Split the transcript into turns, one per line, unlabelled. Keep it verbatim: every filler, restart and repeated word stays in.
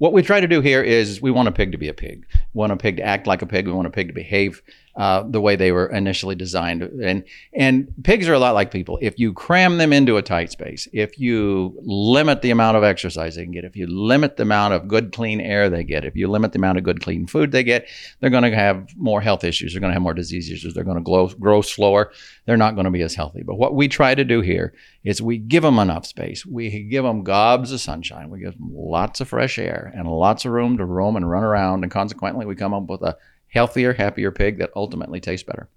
what we try to do here is we want a pig to be a pig. We want a pig to act like a pig. We want a pig to behave uh, the way they were initially designed. And and pigs are a lot like people. If you cram them into a tight space, if you limit the amount of exercise they can get, if you limit the amount of good, clean air they get, if you limit the amount of good, clean food they get, they're going to have more health issues. They're going to have more disease issues. They're going to grow, grow slower. They're not going to be as healthy. But what we try to do here is we give them enough space. We give them gobs of sunshine. We give them lots of fresh air and lots of room to roam and run around. And consequently, we come up with a healthier, happier pig that ultimately tastes better.